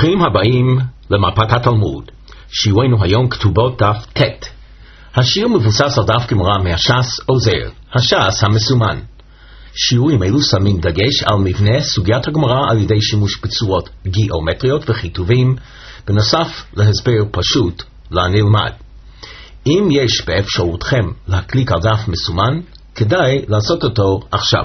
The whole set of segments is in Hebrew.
ברוכים הבאים למפת התלמוד. שיעורנו היום כתובות דף ט'. השיר מבוסס על דף גמרא מהש"ס עוזר, הש"ס המסומן. שיעורים אלו שמים דגש על מבנה סוגיית הגמרא על ידי שימוש בצורות גיאומטריות וכיתובים, בנוסף להסבר פשוט לנלמד. אם יש באפשרותכם להקליק על דף מסומן, כדאי לעשות אותו עכשיו.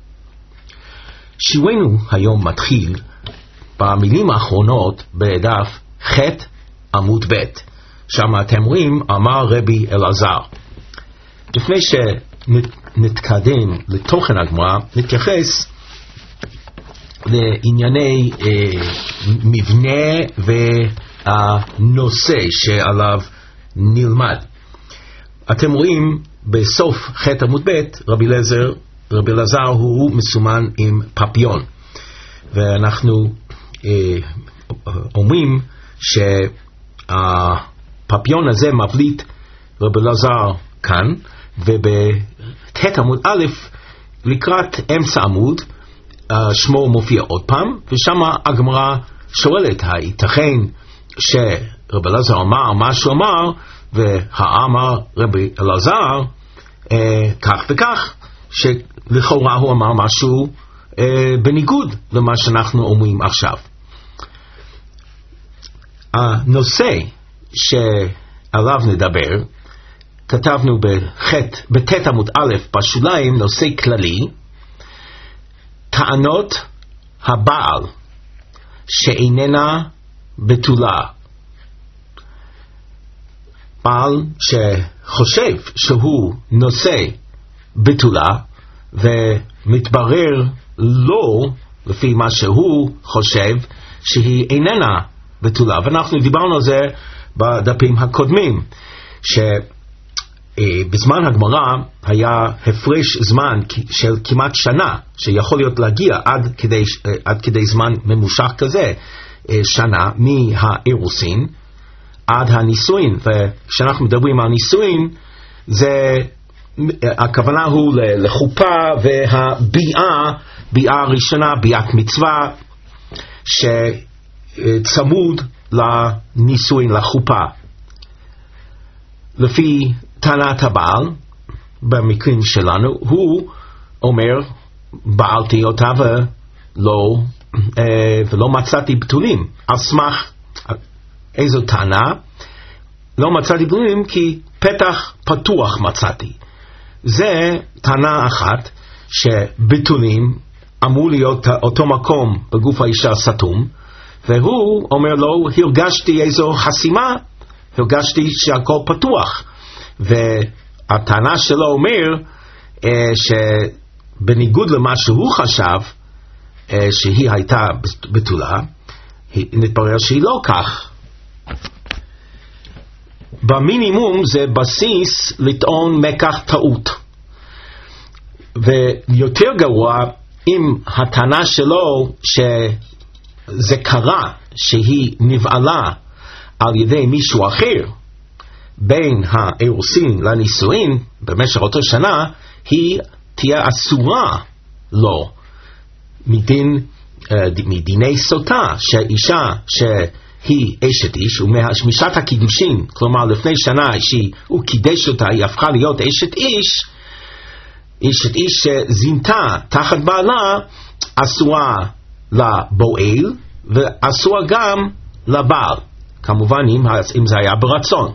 שיעורנו היום מתחיל במילים האחרונות בדף ח' עמוד ב', שם אתם רואים אמר רבי אלעזר. לפני שנתקדם לתוכן הגמרא, נתייחס לענייני מבנה והנושא שעליו נלמד. אתם רואים בסוף ח' עמוד ב' רבי אלעזר הוא מסומן עם פפיון, ואנחנו אומרים שהפפיון הזה מבליט רבי אלעזר כאן, ובת' עמוד א' לקראת אמצע עמוד שמו מופיע עוד פעם, ושם הגמרא שואלת הייתכן שרבי אלעזר אמר מה שהוא אמר, והאמר רבי אלעזר כך וכך, שלכאורה הוא אמר משהו בניגוד למה שאנחנו אומרים עכשיו. הנושא שעליו נדבר, כתבנו בת' עמוד א' בשוליים, נושא כללי, טענות הבעל שאיננה בתולה. בעל שחושב שהוא נושא בתולה ומתברר לו לפי מה שהוא חושב שהיא איננה בתולה, ואנחנו דיברנו על זה בדפים הקודמים, שבזמן הגמרא היה הפרש זמן של כמעט שנה, שיכול להיות להגיע עד כדי זמן ממושך כזה, שנה מהאירוסין עד הנישואין. וכשאנחנו מדברים על נישואין, הכוונה הוא לחופה והביאה, ביאה ראשונה, ביאת מצווה, שצמוד לנישואין, לחופה. לפי טענת הבעל, במקרים שלנו, הוא אומר, בעלתי אותה ולא מצאתי בתולים. על סמך איזו טענה? לא מצאתי בתולים כי פתח פתוח מצאתי. זה טענה אחת, שבתולים אמור להיות אותו מקום בגוף האישה סתום, והוא אומר לו, הרגשתי איזו חסימה, הרגשתי שהכל פתוח. והטענה שלו אומר שבניגוד למה שהוא חשב שהיא הייתה בתולה, נתברר שהיא לא כך. במינימום זה בסיס לטעון מקח טעות, ויותר גרוע אם הטענה שלו שזה קרה, שהיא נבעלה על ידי מישהו אחר בין האירוסין לנישואין במשך אותו שנה, היא תהיה אסורה לו מדיני סוטה, שאישה שהיא אשת איש, ומשעת הקידושין, כלומר לפני שנה שהוא קידש אותה, היא הפכה להיות אשת איש, אשת איש שזינתה תחת בעלה, אסורה לבועל ואסורה גם לבעל, כמובן אם זה היה ברצון.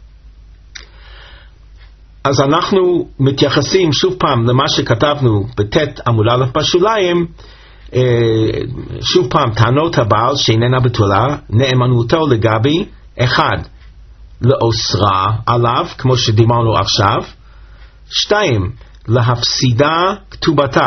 אז אנחנו מתייחסים שוב פעם למה שכתבנו בת' עמוד א' בשוליים, שוב פעם טענות הבעל שאיננה בתולה, נאמנותו לגבי אחד, לאוסרה עליו כמו שדיברנו עכשיו, 2 להפסידה כתובתה,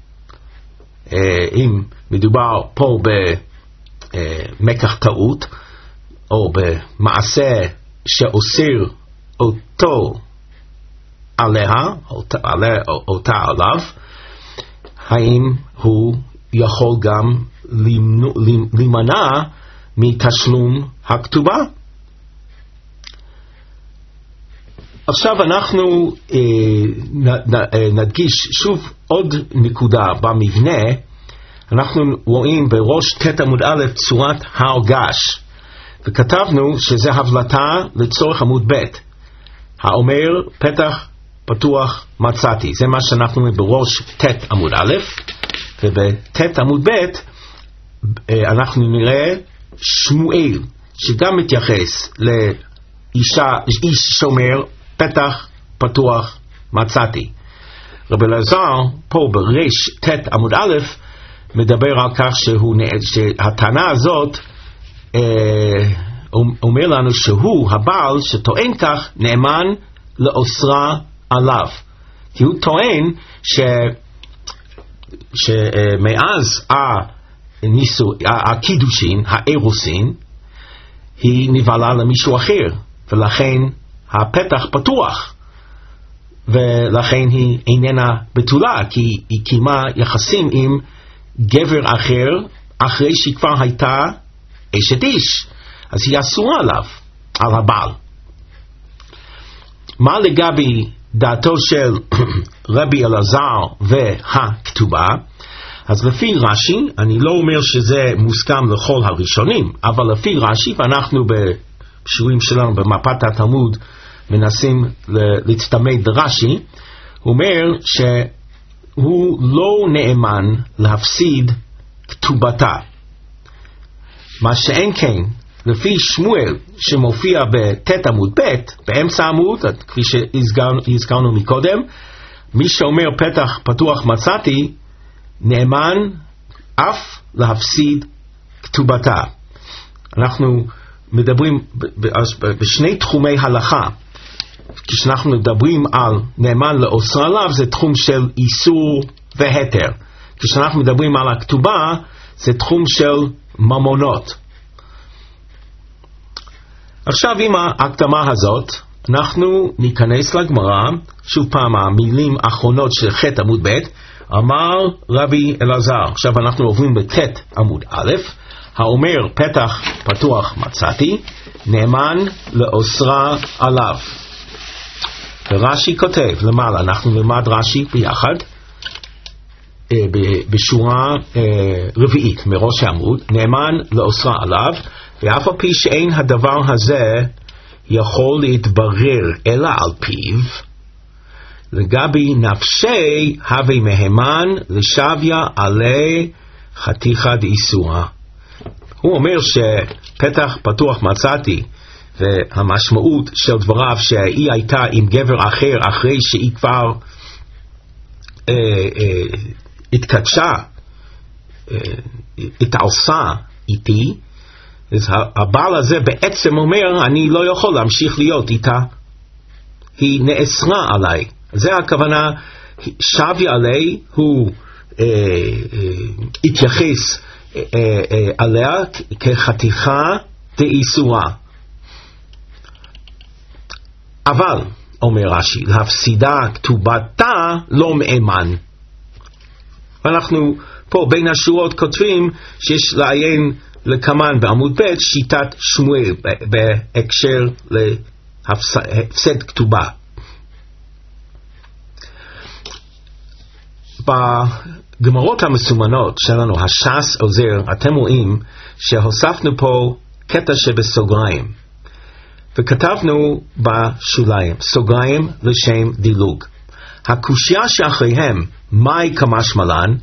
אם מדובר פה במקח טעות או במעשה שאוסר אותו עליה, אותה עליו, האם הוא יכול גם להימנע מתשלום הכתובה? עכשיו אנחנו נדגיש שוב עוד נקודה במבנה. אנחנו רואים בראש ת' עמוד א' צורת הר געש, וכתבנו שזה הבלטה לצורך עמוד ב', האומר פתח פתוח מצאתי. זה מה שאנחנו רואים בראש ת' עמוד א', ובת' עמוד ב' אנחנו נראה שמואל, שגם מתייחס לאיש שומר, פתח פתוח מצאתי. רבי אלעזר פה בראש ת' עמוד א' מדבר על כך שהטענה הזאת אומר לנו שהוא הבעל שטוען כך נאמן לאוסרה עליו, כי הוא טוען שמאז הקידושין, האירוסין, היא נבעלה למישהו אחר, ולכן הפתח פתוח, ולכן היא איננה בתולה, כי היא קיימה יחסים עם גבר אחר אחרי שהיא כבר הייתה אשת איש, אז היא אסורה עליו, על הבעל. מה לגבי דעתו של רבי אלעזר והכתובה? אז לפי רש"י, אני לא אומר שזה מוסכם לכל הראשונים, אבל לפי רש"י, ואנחנו בשיעורים שלנו במפת התלמוד מנסים להצטמד לרש"י, הוא אומר שהוא לא נאמן להפסיד כתובתה. מה שאין כן, לפי שמואל שמופיע בת' עמוד ב', באמצע עמוד, כפי שהזכרנו מקודם, מי שאומר פתח פתוח מצאתי, נאמן אף להפסיד כתובתה. אנחנו מדברים בשני תחומי הלכה. כשאנחנו מדברים על נאמן לאוסרה עליו, זה תחום של איסור והתר. כשאנחנו מדברים על הכתובה, זה תחום של ממונות. עכשיו עם ההקדמה הזאת, אנחנו ניכנס לגמרא, שוב פעם המילים האחרונות של ח' עמוד ב', אמר רבי אלעזר. עכשיו אנחנו עוברים בת' עמוד א', האומר פתח פתוח מצאתי, נאמן לאוסרה עליו. ורש"י כותב למעלה, אנחנו נלמד רש"י ביחד, בשורה רביעית מראש העמוד, נאמן לאוסרה עליו, ואף על פי שאין הדבר הזה יכול להתברר אלא על פיו, לגבי נפשי הווה מהימן לשוויה עלי חתיכה דאיסורה. הוא אומר שפתח פתוח מצאתי, והמשמעות של דבריו שהיא הייתה עם גבר אחר אחרי שהיא כבר התקדשה, התעלסה איתי, אז הבעל הזה בעצם אומר אני לא יכול להמשיך להיות איתה, היא נאסרה עליי. זה הכוונה, שוויה עלי, הוא התייחס עליה כחתיכה דאיסורה. אבל, אומר רש"י, להפסידה כתובתה לא מאמן. ואנחנו פה בין השורות כותבים שיש לעיין לכמן בעמוד ב' שיטת שמואל בהקשר להפסד כתובה. בגמרות המסומנות שלנו, הש"ס עוזר, אתם רואים שהוספנו פה קטע שבסוגריים, וכתבנו בשוליים, סוגריים לשם דילוג. הקושיה שאחריהם, מאי כמשמלן,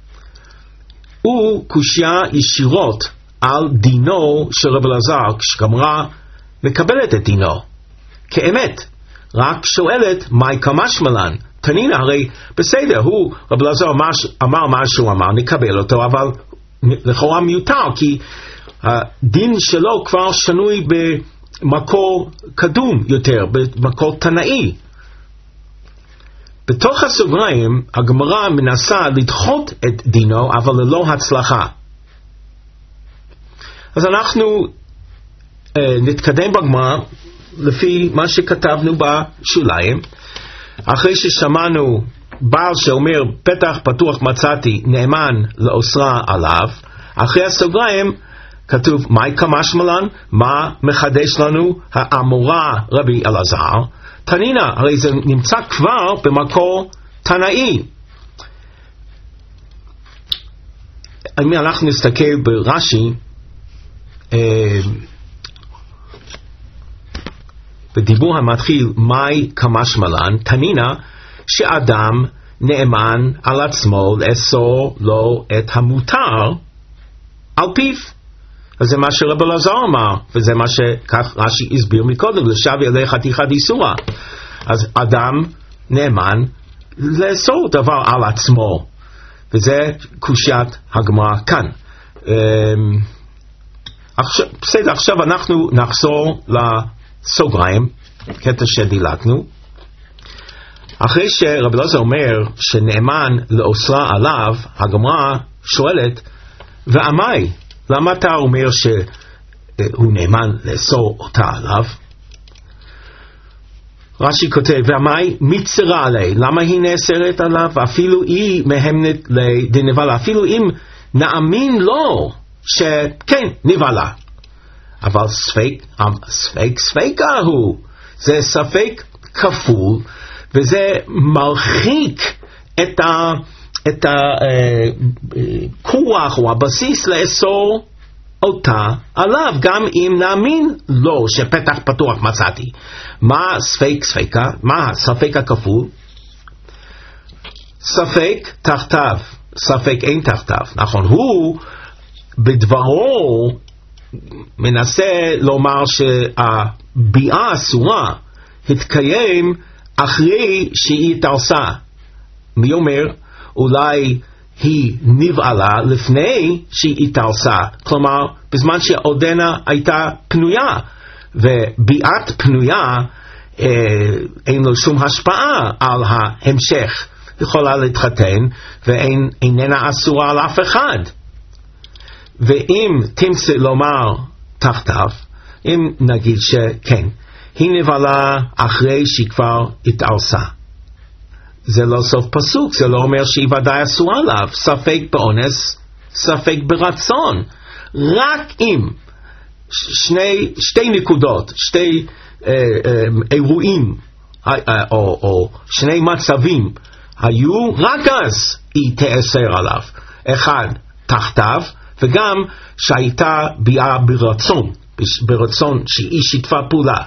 הוא קושיה ישירות על דינו של רבי אלעזר, כשגמרא מקבלת את דינו כאמת, רק שואלת מאי כמשמלן. תנינה, הרי בסדר, הוא רבי אלעזר אמר מה שהוא אמר, נקבל אותו, אבל לכאורה מיותר, כי הדין שלו כבר שנוי במקור קדום יותר, במקור תנאי. בתוך הסוגריים הגמרא מנסה לדחות את דינו, אבל ללא הצלחה. אז אנחנו נתקדם בגמרא לפי מה שכתבנו בשוליים. אחרי ששמענו בעל שאומר פתח פתוח מצאתי, נאמן לאוסרה עליו, אחרי הסוגריים כתוב מאי כמשמלן, מה מחדש לנו האמורה רבי אלעזר. תנינה, הרי זה נמצא כבר במקור תנאי. אם אנחנו נסתכל ברש"י, בדיבור המתחיל מאי כמשמען, תנינה שאדם נאמן על עצמו לאסור לו את המותר על פיו. אז זה מה שרב אלעזר אמר, וזה מה שכך רש"י הסביר מקודם, לשבי עלי חתיכת איסורה. אז אדם נאמן לאסור דבר על עצמו, וזה קושיית הגמרא כאן. עכשיו אנחנו נחזור לסוגריים, קטע שדילגנו. אחרי שרב אלעזר אומר שנאמן לאוסרה עליו, הגמרא שואלת, ועמי, למה אתה אומר שהוא נאמן לאסור אותה עליו? רש"י כותב, ועמי מצרה עלי, למה היא נאסרת עליו? אפילו היא מהמנת לדנבלה, אפילו אם נאמין לו שכן נבלה. אבל ספקה הוא, זה ספק כפול, וזה מרחיק את הכוח או הבסיס לאסור אותה עליו, גם אם נאמין לו שפתח פתוח מצאתי. מה ספקה? מה הספק הכפול? ספק תחתיו, ספק אין תחתיו. נכון, הוא בדברו מנסה לומר שהביאה אסורה התקיים אחרי שהיא התארסה. מי אומר? אולי היא נבעלה לפני שהיא התארסה, כלומר בזמן שעודנה הייתה פנויה, וביאת פנויה אין לו שום השפעה על ההמשך, יכולה להתחתן ואיננה אסורה על אף אחד. ואם תמצא לומר תחתיו, אם נגיד שכן, היא נבעלה אחרי שהיא כבר התארסה, זה לא סוף פסוק, זה לא אומר שהיא ודאי אסורה עליו. ספק באונס, ספק ברצון. רק אם שתי נקודות, שתי אירועים או שני מצבים היו, רק אז היא תאסר עליו. אחד, תחתיו, וגם שהייתה ביאה ברצון שהיא שיתפה פעולה.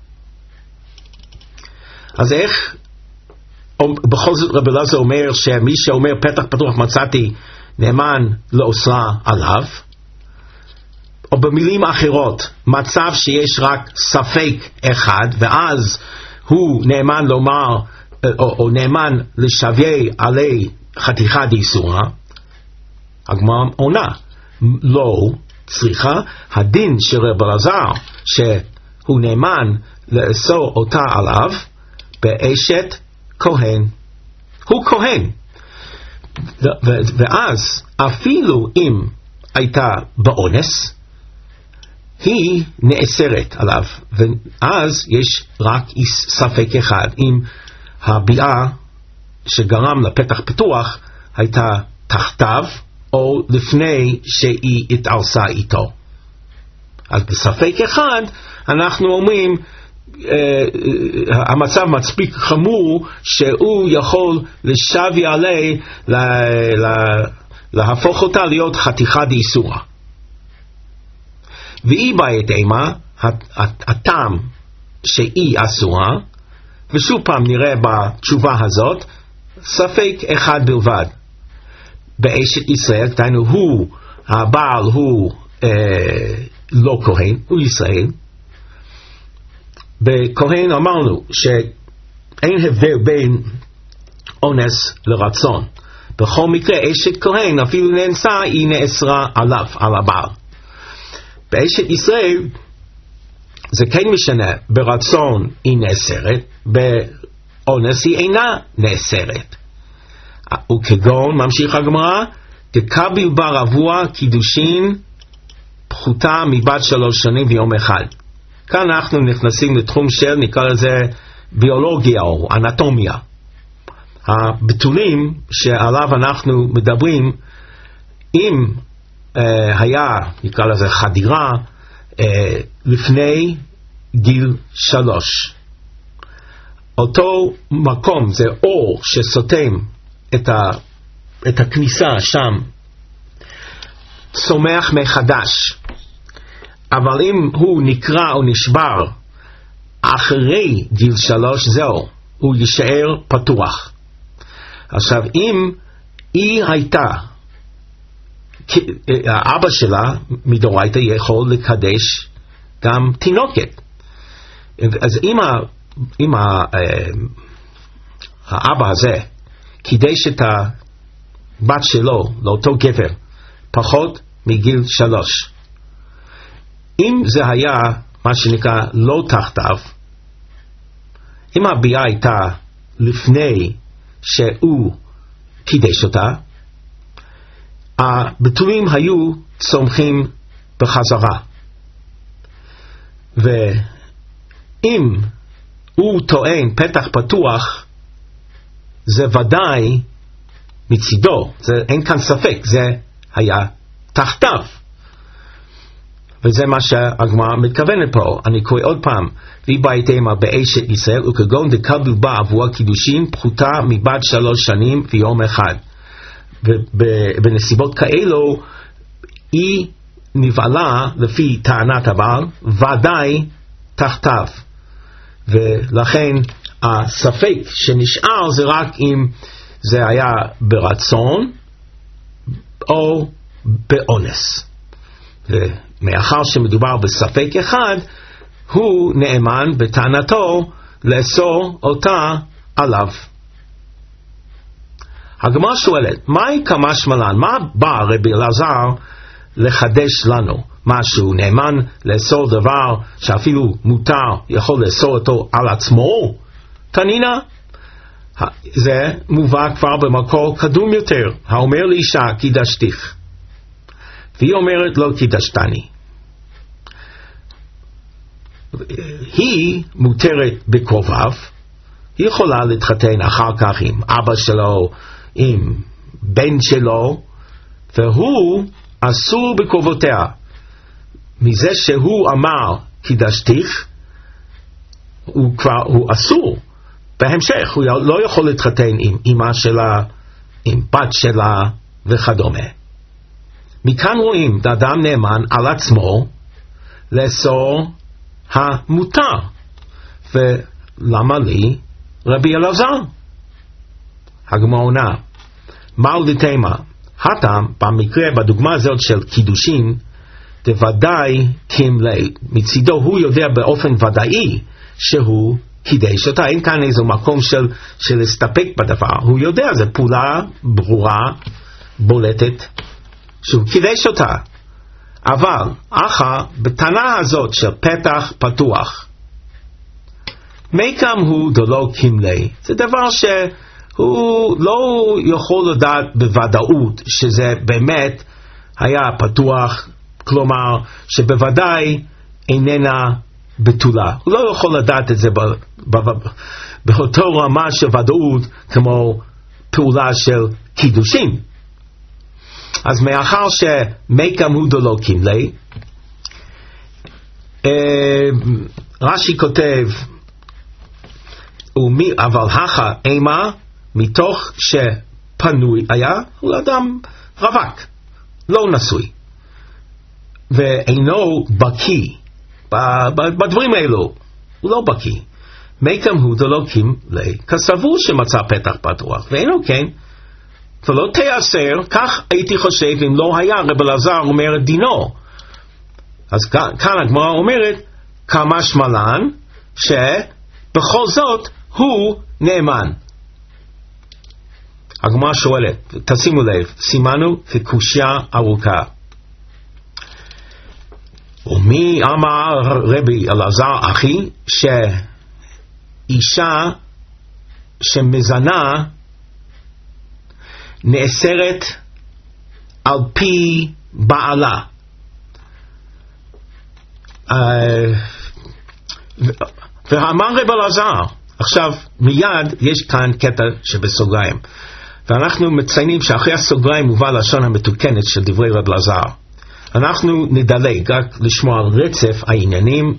אז איך בכל זאת רב אלעזר אומר שמי שאומר פתח פתוח מצאתי נאמן לאוסרה עליו? או במילים אחרות, מצב שיש רק ספק אחד ואז הוא נאמן לומר או נאמן לשווה עלי חתיכת איסורה, הגמרא עונה לא צריכה, הדין של רב אלעזר שהוא נאמן לאסור אותה עליו באשת כהן. הוא כהן, ואז אפילו אם הייתה באונס היא נאסרת עליו, ואז יש רק ספק אחד, אם הביאה שגרם לפתח פתוח הייתה תחתיו או לפני שהיא התארסה איתו. אז בספק אחד אנחנו אומרים המצב מספיק חמור שהוא יכול לשבי עלי להפוך אותה להיות חתיכת איסורה. והיא בעת אימה הטעם שהיא אסורה, ושוב פעם נראה בתשובה הזאת ספק אחד בלבד. באשת ישראל, תראינו הוא הבעל הוא לא כהן, הוא ישראל. בכהן אמרנו שאין הבדל בין אונס לרצון. בכל מקרה אשת כהן אפילו נאנסה היא נאסרה עליו, על הבעל. באשת ישראל זה כן משנה, ברצון היא נאסרת, באונס היא אינה נאסרת. וכגון ממשיך הגמרא, תקבל ברבוע קידושין פחותה מבת 3 שנים ויום אחד. כאן אנחנו נכנסים לתחום של, נקרא לזה ביולוגיה או אנטומיה. הבתולים שעליו אנחנו מדברים, אם היה, נקרא לזה חדירה, לפני גיל 3, אותו מקום זה אור שסותם את הכניסה שם, צומח מחדש. אבל אם הוא נקרע או נשבר אחרי גיל 3, זהו, הוא יישאר פתוח. עכשיו, אם היא הייתה, האבא שלה מדורייתא יכול לקדש גם תינוקת. אז אם האבא הזה קידש את הבת שלו לאותו גבר פחות מגיל 3, אם זה היה מה שנקרא לא תחתיו, אם הביאה הייתה לפני שהוא קידש אותה, הבתולים היו צומחים בחזרה. ואם הוא טוען פתח פתוח, זה ודאי מצידו, אין כאן ספק, זה היה תחתיו. וזה מה שהגמרא מתכוונת פה. אני קורא עוד פעם, ויבייתם באשת ישראל וכגון דקבלו בה עבור קידושין פחותה מבת 3 שנים ויום אחד. ובנסיבות כאלו היא נבעלה לפי טענת הבעל ודאי תחתיו, ולכן הספק שנשאר זה רק אם זה היה ברצון או באונס. ומאחר שמדובר בספק אחד, הוא נאמן בטענתו לאסור אותה עליו. הגמרא שואלת, מהי כמשמע לן? מה בא רבי אלעזר לחדש לנו? משהו נאמן לאסור דבר שאפילו מותר יכול לאסור אותו על עצמו? תנינה, זה מובא כבר במקור קדום יותר, האומר לאישה קידשתיך, והיא אומרת לא קידשתני. היא מותרת בקרוביו, היא יכולה להתחתן אחר כך עם אבא שלו, עם בן שלו, והוא אסור בקרובותיה. מזה שהוא אמר קידשתיך, הוא אסור. בהמשך הוא לא יכול להתחתן עם אמא שלה, עם בת שלה וכדומה. מכאן רואים אדם נאמן על עצמו לאסור המותר. ולמה לי רבי אלעזר? הגמרא עונה, מהו דתימה? הטעם במקרה בדוגמה הזאת של קידושין דוודאי כמלי, מצידו הוא יודע באופן ודאי שהוא קידש אותה, אין כאן איזה מקום של להסתפק בדבר, הוא יודע, זו פעולה ברורה, בולטת, שהוא קידש אותה. אבל אחר בטענה הזאת של פתח פתוח, מקם הוא דלא כמלי, זה דבר שהוא לא יכול לדעת בוודאות שזה באמת היה פתוח, כלומר שבוודאי איננה בתולה. הוא לא יכול לדעת את זה באותו רמה של ודאות כמו פעולה של קידושין. אז מאחר שמקם הוא דלא כמלי, רש"י כותב, אבל הכה אימה, מתוך שפנוי היה, הוא אדם רווק, לא נשוי, ואינו בקי בדברים האלו, הוא לא בקי. מקם הוא דלא כמלי, כסבור שמצא פתח פתוח, ואינו כן, ולא תיאסר, כך הייתי חושב אם לא היה רבי אלעזר אומר את דינו. אז כאן הגמרא אומרת כמשמע לן שבכל זאת הוא נאמן. הגמרא שואלת, תשימו לב, סימנו כקושיה ארוכה. ומי אמר רבי אלעזר אחי שאישה שמזנה נאסרת על פי בעלה. ואמר רבי אלעזר, עכשיו מיד יש כאן קטע שבסוגריים, ואנחנו מציינים שאחרי הסוגריים מובא לשון המתוקנת של דברי רבי אלעזר. אנחנו נדלג רק לשמוע על רצף העניינים.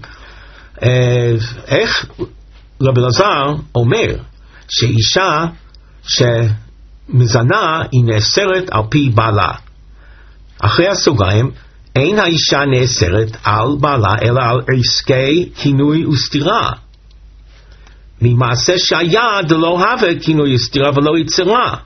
איך רבי אלעזר אומר שאישה שמזנה היא נאסרת על פי בעלה. אחרי הסוגריים, אין האישה נאסרת על בעלה אלא על עסקי כינוי וסתירה. ממעשה שהיה דלא הווה כינוי וסתירה ולא יצרה.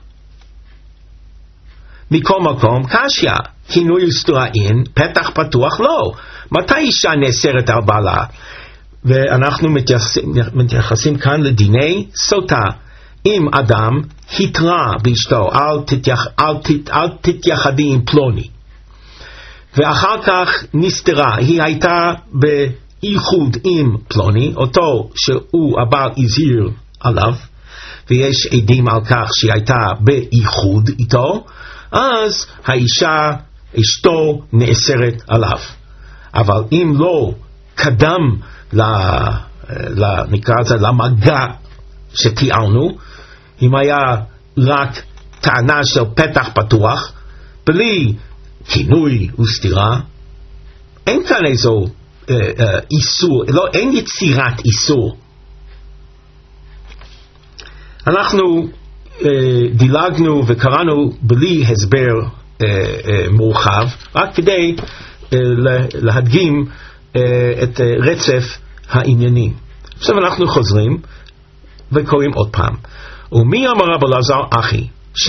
מכל מקום, קשיא, כינוי וסתירה אין, פתח פתוח לא. מתי אישה נאסרת על בעלה? ואנחנו מתייחסים כאן לדיני סוטה. אם אדם התרה באשתו, אל תתייחדי עם פלוני, ואחר כך נסתרה, היא הייתה באיחוד עם פלוני, אותו שהוא הבעל הזהיר עליו, ויש עדים על כך שהיא הייתה באיחוד איתו, אז האישה, אשתו, נאסרת עליו. אבל אם לא קדם נקרא את זה למגע שתיארנו, אם היה רק טענה של פתח פתוח, בלי כינוי וסתירה, אין כאן איזו איסור, אין יצירת איסור. אנחנו דילגנו וקראנו בלי הסבר מורחב, רק כדי להדגים את רצף העניינים. עכשיו אנחנו חוזרים וקוראים עוד פעם. ומי אמר רב אלעזר אחי,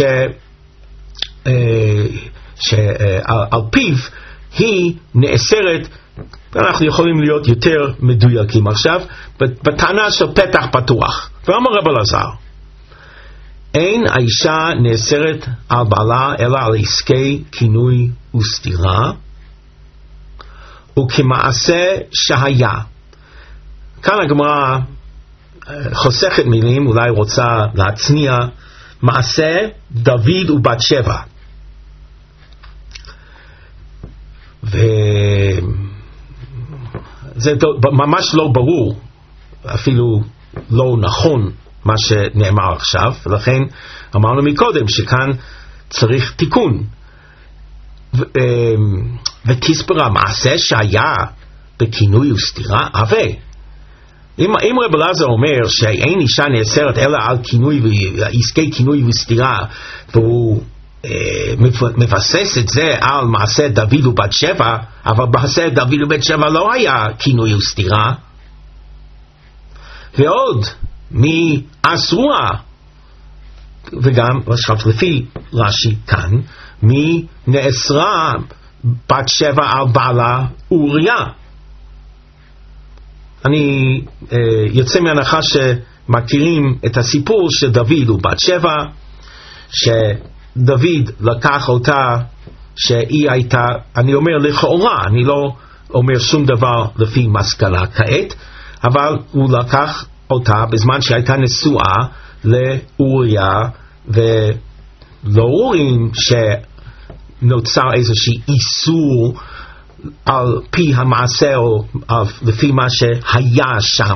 שעל פיו היא נאסרת, ואנחנו יכולים להיות יותר מדויקים עכשיו, בטענה של פתח פתוח. ואמר רב אלעזר, אין האישה נאסרת על בעלה אלא על עסקי כינוי וסתירה, וכמעשה שהיה. כאן הגמרא חוסכת מילים, אולי רוצה להצניע, מעשה דוד ובת שבע. וזה ממש לא ברור, אפילו לא נכון מה שנאמר עכשיו, ולכן אמרנו מקודם שכאן צריך תיקון. ותספרה, מעשה שהיה בכינוי וסתירה, הווה. אם רב אלעזר אומר שאין אישה נאסרת אלא על כינוי ועסקי כינוי וסתירה, והוא מבסס את זה על מעשה דוד ובת שבע, אבל מעשה דוד ובת שבע לא היה כינוי וסתירה. ועוד, מי אסורה, וגם לפי רש"י כאן, מי נאסרה בת שבע על בעלה אוריה. אני יוצא מהנחה שמכירים את הסיפור של דוד ובת שבע, שדוד לקח אותה שהיא הייתה, אני אומר לכאורה, אני לא אומר שום דבר לפי מסקנה כעת, אבל הוא לקח אותה בזמן שהייתה נשואה לאוריה, ולא רואים שנוצר איזושהי איסור על פי המעשה או לפי מה שהיה שם.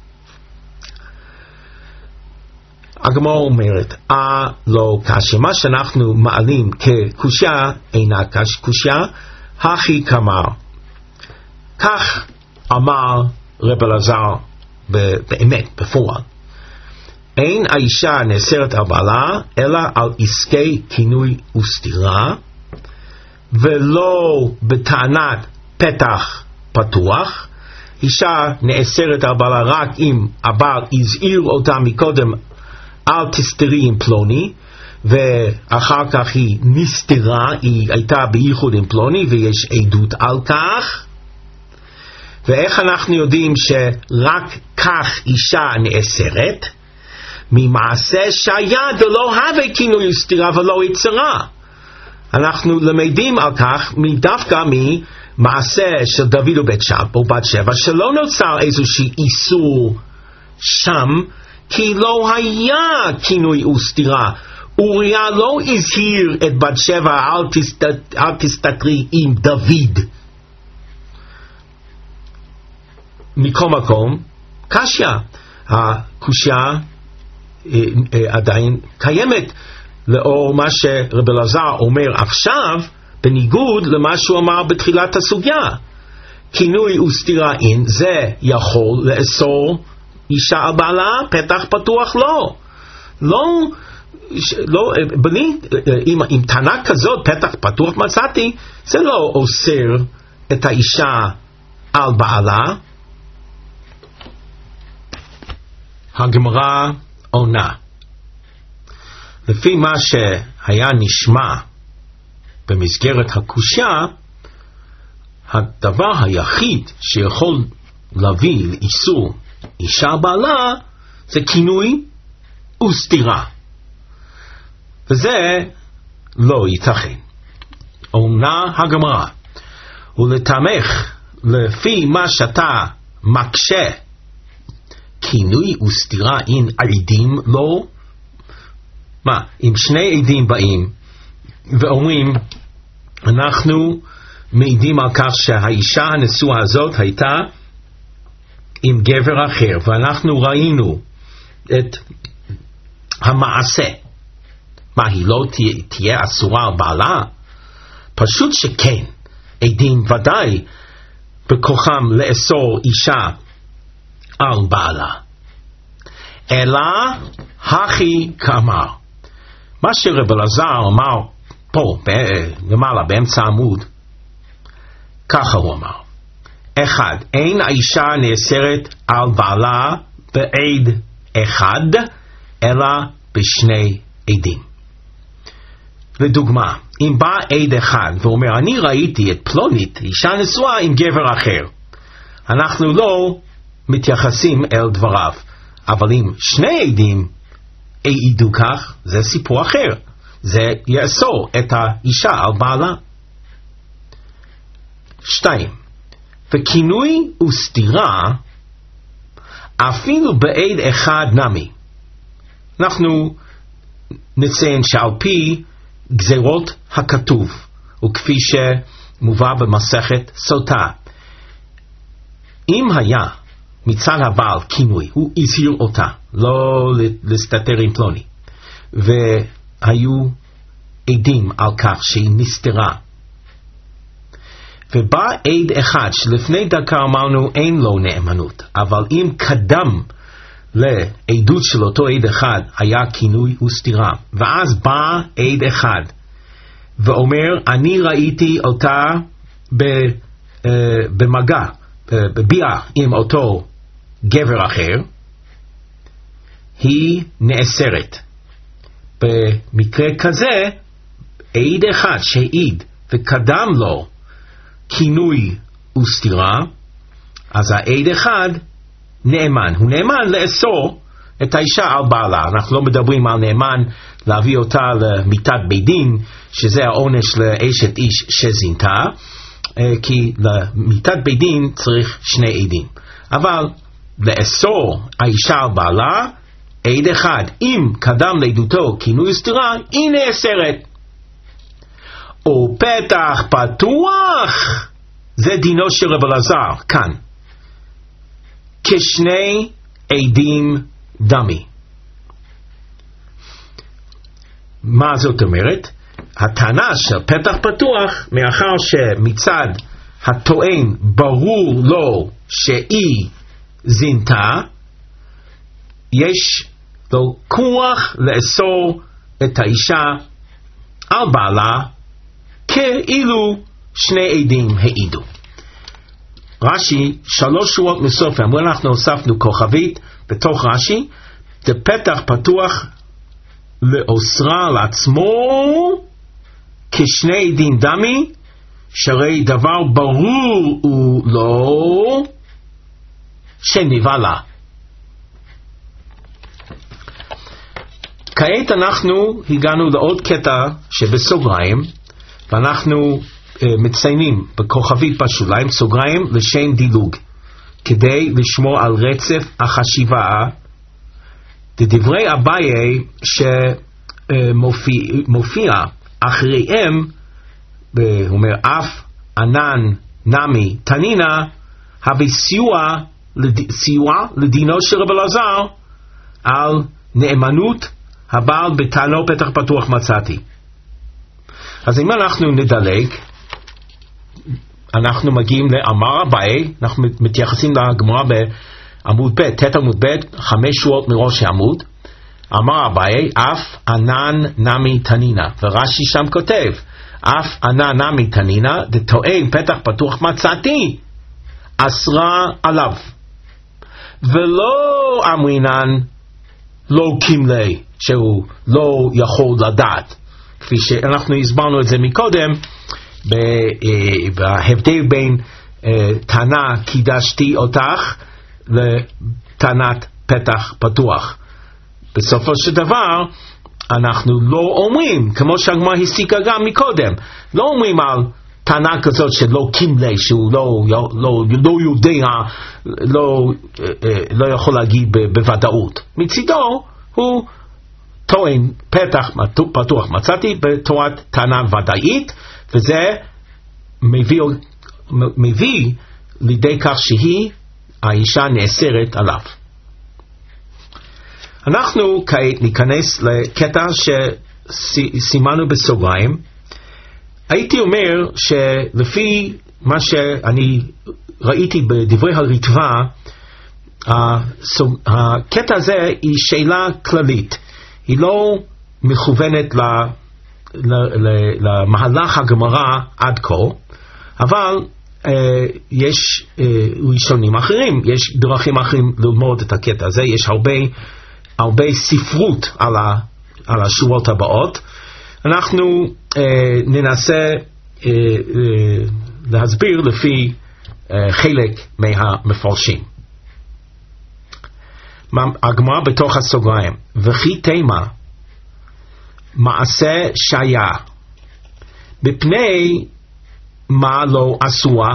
הגמרא אומרת, לא קשה, מה שאנחנו מעלים כקושיה אינה קושיה, הכי כמר. כך אמר רב אלעזר באמת, בפועל. אין האישה נאסרת על בעלה אלא על עסקי כינוי וסתירה, ולא בטענת פתח פתוח. אישה נאסרת על בעלה רק אם הבעל הזהיר אותה מקודם אל תסתרי עם פלוני, ואחר כך היא נסתרה, היא הייתה בייחוד עם פלוני ויש עדות על כך. ואיך אנחנו יודעים שרק כך אישה נאסרת? ממעשה שהיה דלא הווה כינוי וסתירה ולא יצרה. אנחנו למדים על כך דווקא ממעשה של דוד ובת שבע, שלא נוצר איזושהי איסור שם, כי לא היה כינוי וסתירה. אוריה לא הזהיר את בת שבע אל תסתתרי עם דוד. מכל מקום, קשיא, הקושיה עדיין קיימת, לאור מה שרב אלעזר אומר עכשיו, בניגוד למה שהוא אמר בתחילת הסוגיה. כינוי וסתירה אין, זה יכול לאסור אישה על בעלה, פתח פתוח לא. לא לא, עם טענה כזאת, פתח פתוח מצאתי, זה לא אוסר את האישה על בעלה. הגמרא עונה, לפי מה שהיה נשמע במסגרת הקושיה, הדבר היחיד שיכול להביא לאיסור אישה בעלה זה כינוי וסתירה, וזה לא ייתכן. עונה הגמרא, ולתמך לפי מה שאתה מקשה כינוי וסתירה אין עדים לא. מה, אם שני עדים באים ואומרים אנחנו מעידים על כך שהאישה הנשואה הזאת הייתה עם גבר אחר, ואנחנו ראינו את המעשה, מה, היא לא תהיה אסורה על בעלה? פשוט שכן, עדים ודאי בכוחם לאסור אישה על בעלה. אלא הכי כאמר, מה שרב אלעזר אמר פה למעלה באמצע העמוד, ככה הוא אמר: אחד, אין האישה נאסרת על בעלה בעד אחד, אלא בשני עדים. לדוגמה, אם בא עד אחד ואומר אני ראיתי את פלונית אישה נשואה עם גבר אחר, אנחנו לא מתייחסים אל דבריו. אבל אם שני עדים העידו כך, זה סיפור אחר, זה יאסור את האישה על בעלה. 2. וכינוי וסתירה אפילו בעד אחד נמי. אנחנו נציין שעל פי גזירות הכתוב, וכפי שמובא במסכת סוטה, אם היה מצד הבעל כינוי, הוא הזהיר אותה לא להסתתר עם פלוני, והיו עדים על כך שהיא נסתרה, ובא עד אחד שלפני דקה אמרנו אין לו נאמנות, אבל אם קדם לעדות של אותו עד אחד היה כינוי וסתירה, ואז בא עד אחד ואומר אני ראיתי אותה במגע, בביעה עם אותו גבר אחר, היא נאסרת. במקרה כזה, עד אחד שהעיד וקדם לו כינוי וסתירה, אז העד אחד נאמן, הוא נאמן לאסור את האישה על בעלה. אנחנו לא מדברים על נאמן להביא אותה למיתת בית דין, שזה העונש לאשת איש שזינתה, כי למיתת בית דין צריך שני עדים. אבל לאסור האישה על בעלה, עד אחד אם קדם לעדותו כינוי וסתירה, היא נאסרת. או פתח פתוח, זה דינו של רב אלעזר כאן, כשני עדים דמי. מה זאת אומרת? הטענה של פתח פתוח, מאחר שמצד הטוען ברור לו שהיא זינתה, יש לו כוח לאסור את האישה על בעלה כאילו שני עדים העידו. רש"י 3 שורות מסוף, אנחנו הוספנו כוכבית בתוך רש"י, זה פתח פתוח לאוסרה לעצמו כשני עדים דמי, שהרי דבר ברור הוא לא שנבעלה. כעת אנחנו הגענו לעוד קטע שבסוגריים, ואנחנו מציינים בכוכבית בשוליים סוגריים לשם דילוג, כדי לשמור על רצף החשיבה. דברי אביי שמופיע אחריהם, הוא אומר אף ענן נמי תנינה, הביא סיוע לדינו של רב אלעזר על נאמנות הבעל בטענו פתח פתוח מצאתי. אז אם אנחנו נדלג, אנחנו מגיעים לאמר אביי, אנחנו מתייחסים לגמרא בעמוד ב', תת עמוד ב', 5 שורות מראש העמוד. אמר אביי, אף ענן נמי תנינה, ורש"י שם כותב, אף ענן נמי תנינה, דתואם פתח פתוח מצאתי, אסרה עליו. ולא אמרינן לא כמלי, שהוא לא יכול לדעת, כפי שאנחנו הסברנו את זה מקודם, בהבדל בין טענה קידשתי אותך לטענת פתח פתוח. בסופו של דבר אנחנו לא אומרים, כמו שהגמרא הסיקה גם מקודם, לא אומרים על טענה כזאת שלא כמלי, שהוא לא יודע, לא יכול להגיד בוודאות. מצידו הוא טוען פתח פתוח מצאתי בתורת טענה ודאית, וזה מביא לידי כך שהיא, האישה נאסרת עליו. אנחנו כעת ניכנס לקטע שסימנו בסוגריים. הייתי אומר שלפי מה שאני ראיתי בדברי הריטב"א, הקטע הזה היא שאלה כללית, היא לא מכוונת למהלך הגמרא עד כה, אבל יש ראשונים אחרים, יש דרכים אחרים ללמוד את הקטע הזה, יש הרבה ספרות על השורות הבאות. אנחנו ננסה להסביר לפי חלק מהמפרשים. הגמרא בתוך הסוגריים, וכי תימה מעשה שהיה בפני מה לא עשוה.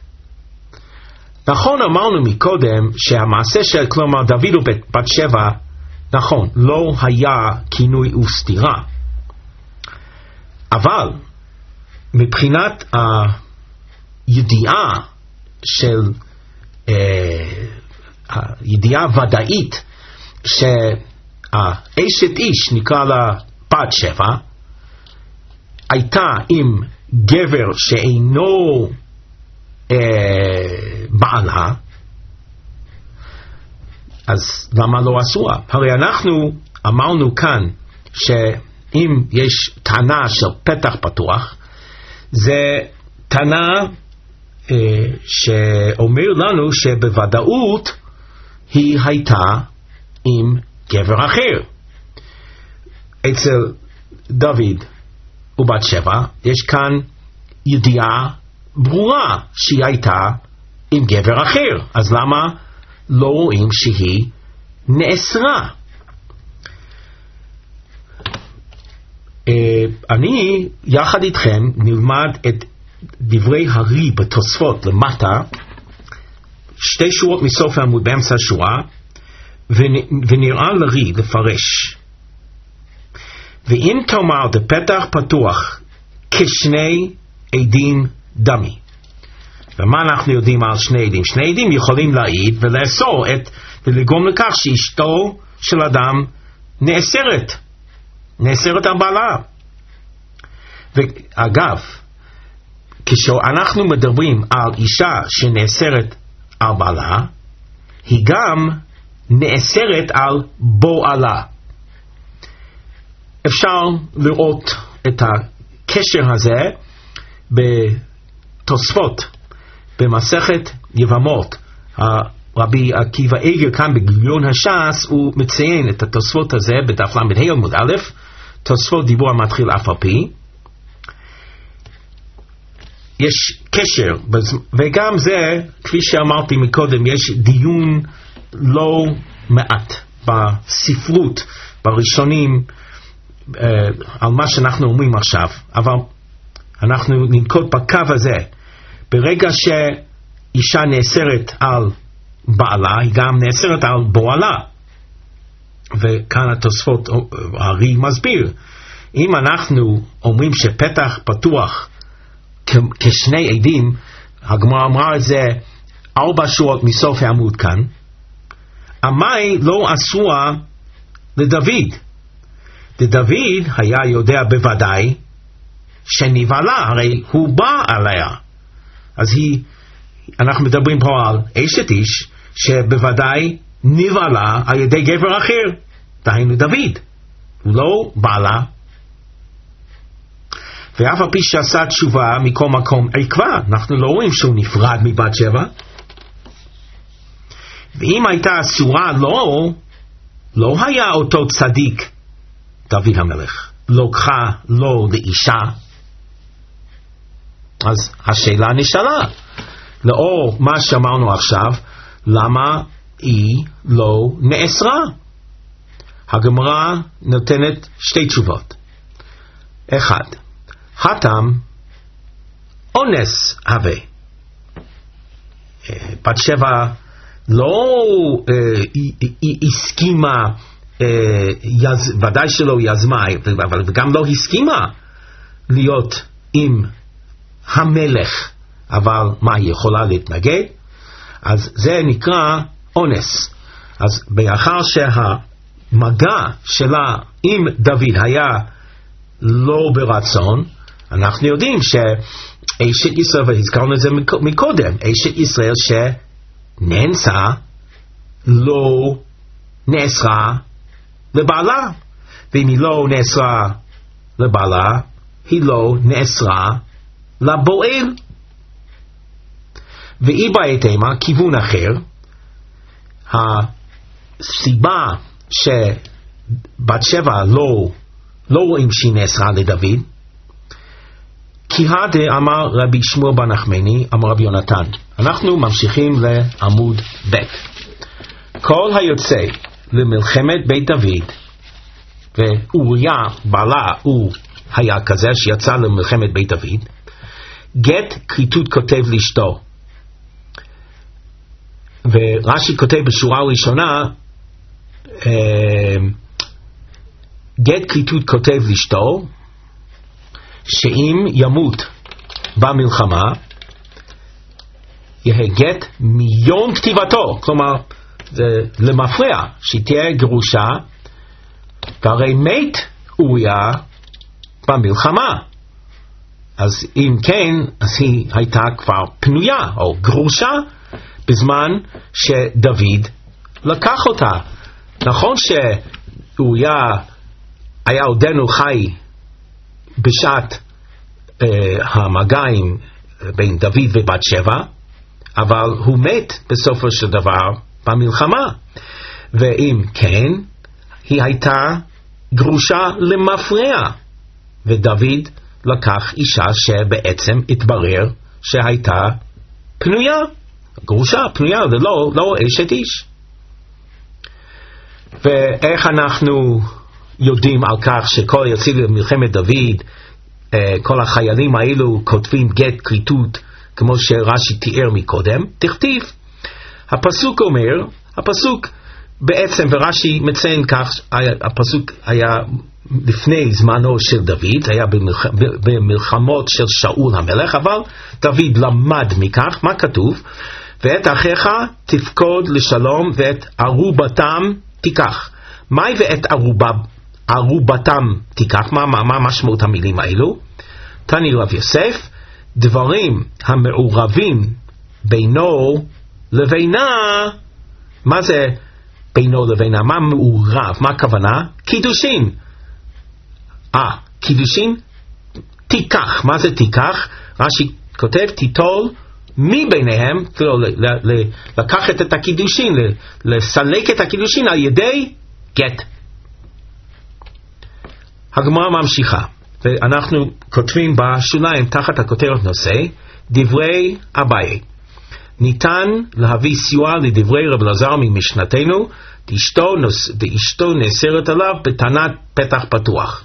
נכון, אמרנו מקודם שהמעשה של כלומר דוד ובת שבע, נכון, לא היה כינוי וסתירה, אבל מבחינת הידיעה של הידיעה ודאית שהאשת איש נקרא לה בת שבע הייתה עם גבר שאינו בעלה, אז למה לא עשוה? הרי אנחנו אמרנו כאן שאם יש טענה של פתח פתוח, זה טענה שאומר לנו שבוודאות היא הייתה עם גבר אחר. אצל דוד ובת שבע יש כאן ידיעה ברורה שהיא הייתה עם גבר אחר, אז למה לא רואים שהיא נאסרה? אני יחד איתכם נלמד את דברי הרי בתוספות למטה, 2 שורות מסוף העמוד באמצע השורה, ונראה לרי לפרש. ואם תאמר דפתח פתוח כשני עדים דמי. ומה אנחנו יודעים על שני עדים? שני עדים יכולים להעיד ולאסור ולגרום לכך שאשתו של אדם נאסרת על בעלה. ואגב, כשאנחנו מדברים על אישה שנאסרת על בעלה, היא גם נאסרת על בועלה. אפשר לראות את הקשר הזה בתוספות במסכת יבמות. רבי עקיבא איגר כאן בגיליון הש"ס הוא מציין את התוספות הזה בדף ל"ה עמוד א', תוספות דיבור המתחיל אף על פי. יש קשר, וגם זה, כפי שאמרתי מקודם, יש דיון לא מעט בספרות, בראשונים, על מה שאנחנו אומרים עכשיו, אבל אנחנו ננקוט בקו הזה. ברגע שאישה נאסרת על בעלה, היא גם נאסרת על בועלה. וכאן התוספות הרי מסביר, אם אנחנו אומרים שפתח פתוח כשני עדים, הגמרא אמרה את זה 4 שורות מסוף העמוד כאן, המאי לא עשוה לדוד. דוד היה יודע בוודאי שנבעלה, הרי הוא בא עליה. אז אנחנו מדברים פה על אשת איש שבוודאי נבעלה על ידי גבר אחר. דהיינו דוד, הוא לא בעלה. ואף על פי שעשה תשובה מכל מקום עקבה, אנחנו לא רואים שהוא נפרד מבת שבע. ואם הייתה אסורה לא היה אותו צדיק דוד המלך לוקחה לו לאישה. אז השאלה נשאלה, לאור מה שאמרנו עכשיו, למה היא לא נאסרה? הגמרא נותנת שתי תשובות. אחד, הטעם אונס הווה. בת שבע לא הסכימה, ודאי שלא יזמה, אבל גם לא הסכימה להיות עם המלך, אבל מה, היא יכולה להתנגד? אז זה נקרא אונס. אז באחר שהמגע שלה עם דוד היה לא ברצון, אנחנו יודעים שאשת ישראל, והזכרנו את זה מקודם, אשת ישראל שנאנסה לא נאסרה לבעלה, ואם היא לא נאסרה לבעלה, היא לא נאסרה לבועל. והיא בהתאמה כיוון אחר, הסיבה שבת שבע לא רואים שהיא נאסרה לדוד, כי אמר רבי שמואל בן נחמני, אמר רבי יונתן. אנחנו ממשיכים לעמוד ב'. כל היוצא למלחמת בית דוד, ואוריה בעלה הוא היה כזה שיצא למלחמת בית דוד, גט כריתות כותב לאשתו. ורש"י כותב בשורה הראשונה, גט כריתות כותב לאשתו, שאם ימות במלחמה, יהיה גט מיום כתיבתו. כלומר, זה למפרע, שתהיה גרושה, והרי מת אוריה במלחמה. אז אם כן, אז היא הייתה כבר פנויה, או גרושה, בזמן שדוד לקח אותה. נכון שאוריה היה עודנו חי בשעת המגעים בין דוד ובת שבע, אבל הוא מת בסופו של דבר במלחמה. ואם כן, היא הייתה גרושה למפרע, ודוד לקח אישה שבעצם התברר שהייתה פנויה, גרושה, פנויה, לא אשת איש. ואיך אנחנו יודעים על כך שכל יוצא למלחמת דוד, כל החיילים האלו כותבים גט כריתות, כמו שרש"י תיאר מקודם? תכתיב. הפסוק אומר, הפסוק בעצם, ורש"י מציין כך, הפסוק היה לפני זמנו של דוד, היה במלחמות של שאול המלך, אבל דוד למד מכך. מה כתוב? ואת אחיך תפקוד לשלום ואת ערובתם תיקח. מהי ואת ערובתם תיקח? מה משמעות המילים האלו? תני רב יוסף, דברים המעורבים בינו לבינה. מה זה בינו לבינה? מה מעורב? מה הכוונה? קידושין. קידושין תיקח. מה זה תיקח? רש"י כותב תיטול מביניהם, לקחת את הקידושין, לסלק את הקידושין על ידי גט. הגמרא ממשיכה, ואנחנו כותבים בשוליים תחת הכותרת נושא, דברי אביי. ניתן להביא סיוע לדברי רב אלעזר ממשנתנו, דאשתו נאסרת עליו בטענת פתח פתוח.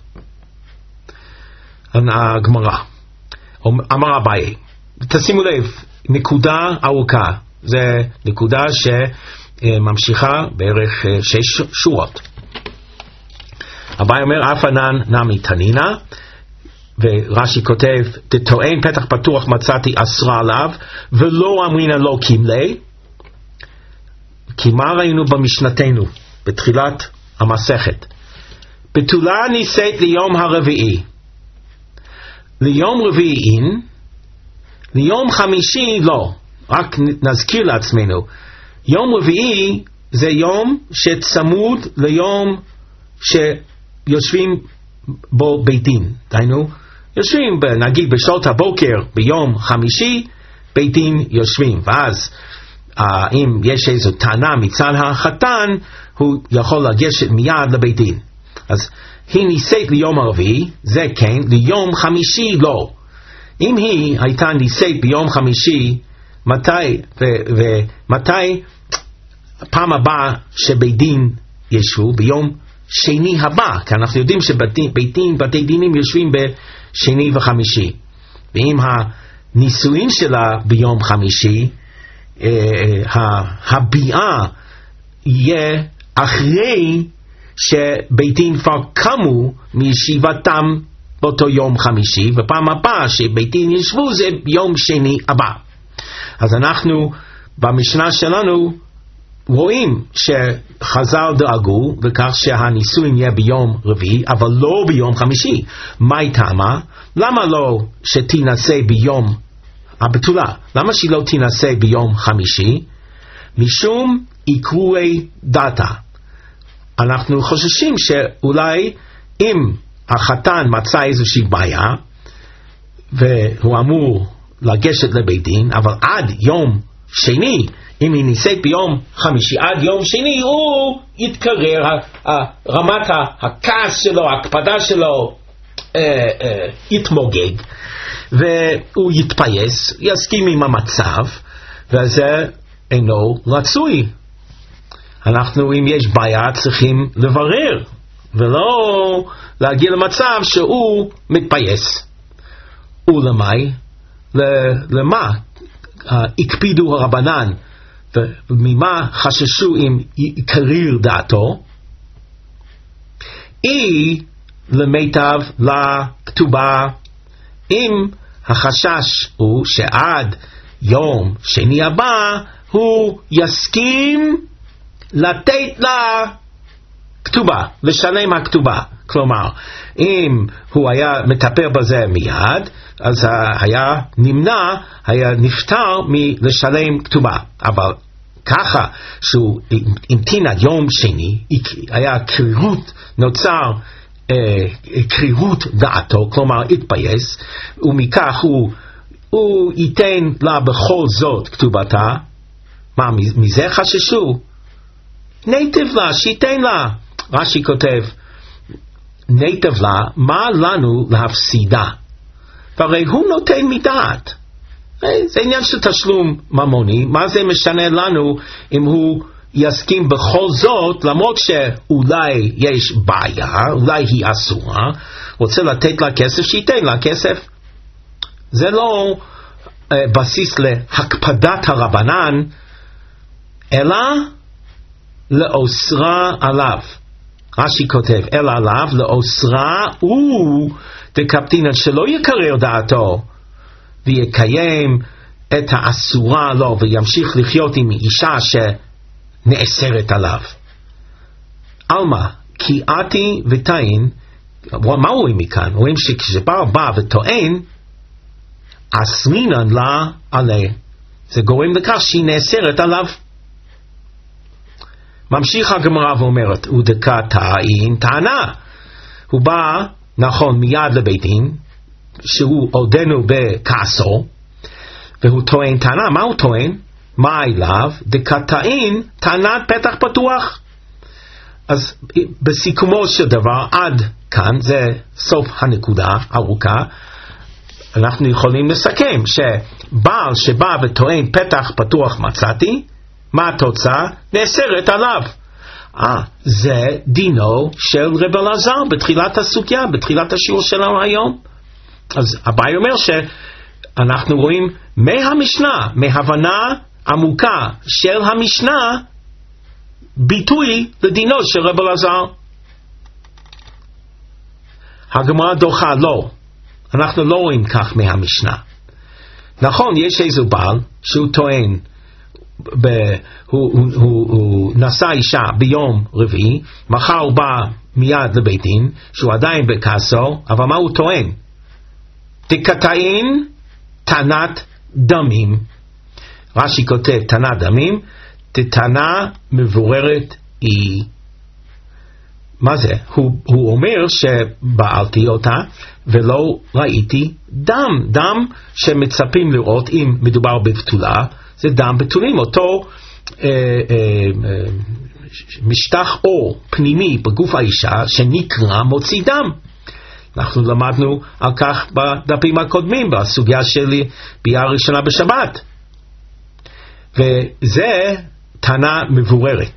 הגמרא, אמר אביי, תשימו לב, נקודה ארוכה, זה נקודה שממשיכה בערך 6 שורות. אביי אומר, אף ענן נמי תנינה, ורש"י כותב, דטוען פתח פתוח מצאתי אסרה עליו, ולא אמרינה לא קימלי. כי מה ראינו במשנתנו, בתחילת המסכת? בתולה נישאת ליום הרביעי. ליום רביעי אין, ליום חמישי לא. רק נזכיר לעצמנו, יום רביעי זה יום שצמוד ליום שיושבים בו בית דין. דיינו, יושבים נגיד בשעות הבוקר ביום חמישי, בית דין יושבים, ואז אם יש איזו טענה מצד החתן, הוא יכול לגשת מיד לבית דין. אז היא נישאת ליום הרביעי, זה כן, ליום חמישי לא. אם היא הייתה נישאת ביום חמישי, מתי פעם הבאה שבית דין ישבו? ביום שני הבא, כי אנחנו יודעים שבתי דינים יושבים בשני וחמישי. ואם הנישואין שלה ביום חמישי, הביאה יהיה אחרי שבית דין כבר קמו מישיבתם באותו יום חמישי, ופעם הבאה שבית דין ישבו זה יום שני הבא. אז אנחנו במשנה שלנו רואים שחז"ל דאגו וכך שהנישואין יהיה ביום רביעי, אבל לא ביום חמישי. מה טעמה? למה לא שתינשא ביום הבתולה? למה שהיא לא תינשא ביום חמישי? משום עיקורי דתה. אנחנו חוששים שאולי אם החתן מצא איזושהי בעיה והוא אמור לגשת לבית דין, אבל עד יום שני, אם היא נישאת ביום חמישי, עד יום שני הוא יתקרר, רמת הכעס שלו, ההקפדה שלו יתמוגג, והוא יתפייס, יסכים עם המצב, וזה אינו רצוי. אנחנו, אם יש בעיה, צריכים לברר, ולא להגיע למצב שהוא מתפייס. למה הקפידו הרבנן, וממה חששו אם יקריר דעתו? למיטב לכתובה, אם החשש הוא שעד יום שני הבא הוא יסכים לתת לה כתובה, לשלם הכתובה. כלומר, אם הוא היה מטפל בזה מיד, אז היה נמנע, היה נפטר מלשלם כתובה. אבל ככה שהוא המתין עד יום שני, היה קרירות, נוצר קרירות דעתו, כלומר התפייס, ומכך הוא ייתן לה בכל זאת כתובתה. מה, מזה חששו? ניטב לה, שייתן לה. רש"י כותב, ניטב לה, מה לנו להפסידה? והרי הוא נותן מדעת. זה עניין של תשלום ממוני, מה זה משנה לנו אם הוא יסכים בכל זאת, למרות שאולי יש בעיה, אולי היא אסורה, רוצה לתת לה כסף, שייתן לה כסף. זה לא בסיס להקפדת הרבנן, אלא לאוסרה עליו. רש"י כותב, אלא עליו לאוסרה דקפטינן, שלא יקרר דעתו ויקיים את האסורה לו וימשיך לחיות עם אישה שנאסרת עליו. אלמה, כי עתי וטען, מה רואים מכאן? רואים שכשבעל בא וטוען, אסרינן לה עליה, זה גורם לכך שהיא נאסרת עליו. ממשיך הגמרא ואומרת, ודקתאין טענה. הוא בא, נכון, מיד לבית דין, שהוא עודנו בכעסו, והוא טוען טענה. מה הוא טוען? מה אליו? דקתאין טענת פתח פתוח. אז בסיכומו של דבר, עד כאן, זה סוף הנקודה ארוכה, אנחנו יכולים לסכם שבעל שבא וטוען פתח פתוח מצאתי, מה התוצאה? נאסרת עליו. זה דינו של רב אלעזר בתחילת הסוגיה, בתחילת השיעור שלנו היום. אז אביי אומר שאנחנו רואים מהמשנה, מהבנה עמוקה של המשנה, ביטוי לדינו של רב אלעזר. הגמרא דוחה לא. אנחנו לא רואים כך מהמשנה. נכון, יש איזה בעל שהוא טוען, הוא נשא אישה ביום רביעי, מחר הוא בא מיד לבית דין, שהוא עדיין בכעסו, אבל מה הוא טוען? דקתאין טענת דמים. רש"י כותב טענת דמים, טענה מבוררת היא. מה זה? הוא אומר שבעלתי אותה ולא ראיתי דם שמצפים לראות אם מדובר בבתולה, זה דם בתולים, אותו משטח אור פנימי בגוף האישה שנקרא מוציא דם. אנחנו למדנו על כך בדפים הקודמים בסוגיה שלי ביאה ראשונה בשבת, וזה טענה מבוררת.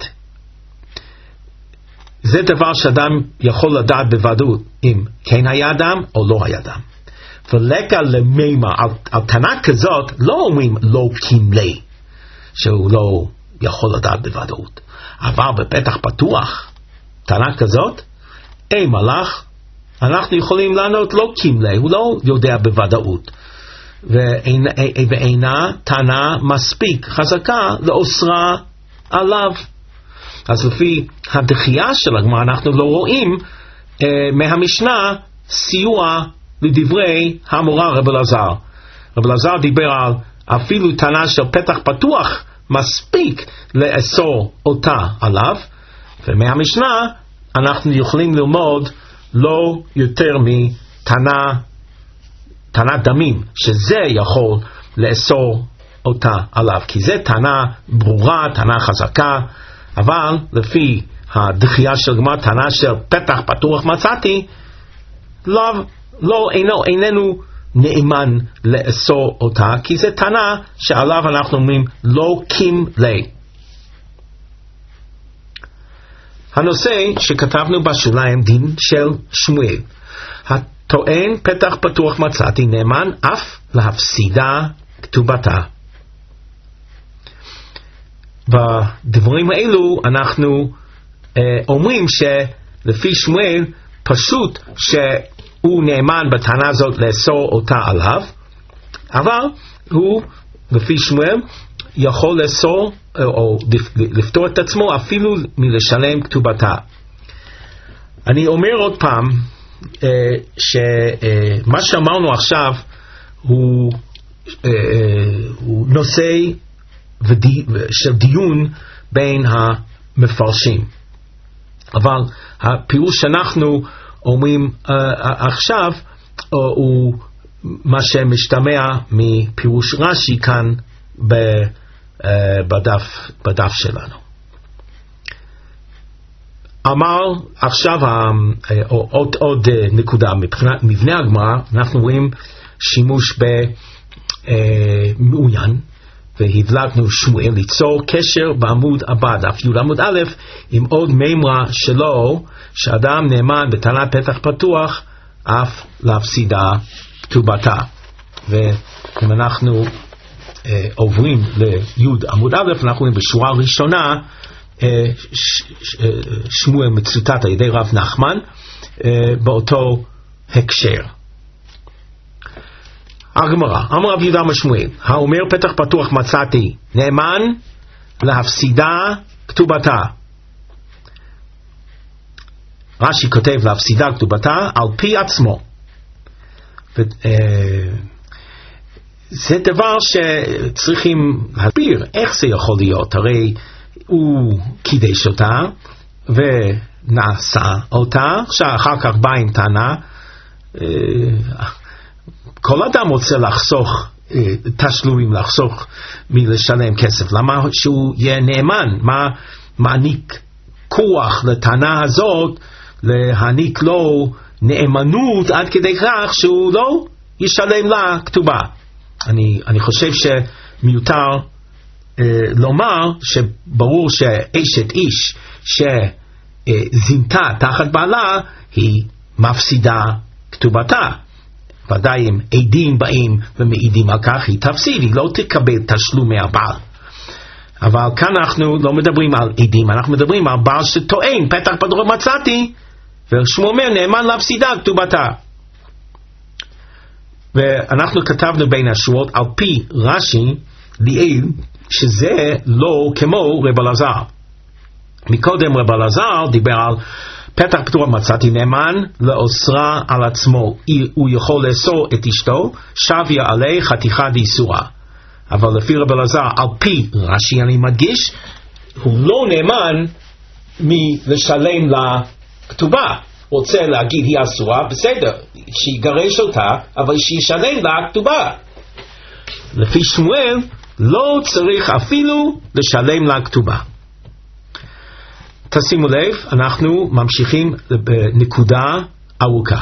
זה דבר שאדם יכול לדעת בוודאות אם כן היה דם או לא היה דם. ולקה למימה על טענה כזאת לא אומרים לא כמלי, שהוא לא יכול לדעת בוודאות. אבל בפתח פתוח טענה כזאת, מלאך, אנחנו יכולים לענות לא כמלי, הוא לא יודע בוודאות, ואינה טענה מספיק חזקה לאוסרה עליו. אז לפי הדחייה של הגמרא אנחנו לא רואים מהמשנה סיוע לדברי המורה רב אלעזר. רב אלעזר דיבר על אפילו טענה של פתח פתוח מספיק לאסור אותה עליו, ומהמשנה אנחנו יכולים ללמוד לא יותר מטענת דמים, שזה יכול לאסור אותה עליו, כי זה טענה ברורה, טענה חזקה. אבל לפי הדחייה של גמרא, טענה של פתח פתוח מצאתי, איננו נאמן לאסור אותה, כי זה טענה שעליו אנחנו אומרים לא כמלי. הנושא שכתבנו בשוליים, דין של שמואל, הטוען פתח פתוח מצאתי נאמן אף להפסידה כתובתה. בדברים האלו אנחנו אומרים שלפי שמואל פשוט שהוא נאמן בטענה הזאת לאסור אותה עליו, אבל הוא לפי שמואל יכול לאסור או לפתור את עצמו אפילו מלשלם כתובתה. אני אומר עוד פעם שמה שאמרנו עכשיו הוא נושא של דיון בין המפרשים, אבל הפירוש שאנחנו אומרים עכשיו הוא מה שמשתמע מפירוש רש"י כאן בדף שלנו. אמר עכשיו עוד נקודה מבחינת מבנה הגמרא, אנחנו רואים שימוש במעוין, והבלטנו שמואל ליצור קשר בעמוד הבא, דף י' עמוד א', עם עוד מימרה שלו, שאדם נאמן בטענת פתח פתוח אף להפסידה כתובתה. ואם אנחנו עוברים לי' עמוד א', אנחנו רואים בשורה הראשונה שמואל מצוטט על ידי רב נחמן באותו הקשר. הגמרא, אמר רב יהודה משמואל, האומר פתח פתוח מצאתי נאמן להפסידה כתובתה. רש"י כותב להפסידה כתובתה על פי עצמו. זה דבר שצריכים להסביר איך זה יכול להיות. הרי הוא קידש אותה ונעשה אותה, שאחר כך בא עם טענה. כל אדם רוצה לחסוך תשלומים, לחסוך מלשלם כסף. למה שהוא יהיה נאמן? מה מעניק כוח לטענה הזאת להעניק לו נאמנות עד כדי כך שהוא לא ישלם לה כתובה? אני חושב שמיותר לומר שברור שאשת איש שזינתה תחת בעלה היא מפסידה כתובתה. ודאי אם עדים באים ומעידים על כך היא תפסיד, היא לא תקבל תשלום מהבעל. אבל כאן אנחנו לא מדברים על עדים, אנחנו מדברים על בעל שטוען פתח פתוח מצאתי, ושמו אומר נאמן להפסידה כתובתה. ואנחנו כתבנו בין השורות על פי רש"י ליאל שזה לא כמו רב אלעזר. מקודם רב אלעזר דיבר על פתח פתוח מצאתי נאמן לאוסרה על עצמו, הוא יכול לאסור את אשתו, שביה עלי חתיכה דאיסורה. אבל לפי רב אלעזר על פי רש"י אני מדגיש, הוא לא נאמן מלשלם לה כתובה. רוצה להגיד היא אסורה, בסדר, שיגרש אותה, אבל שישלם לה כתובה. לפי שמואל, לא צריך אפילו לשלם לה כתובה. תשימו לב, אנחנו ממשיכים בנקודה ארוכה.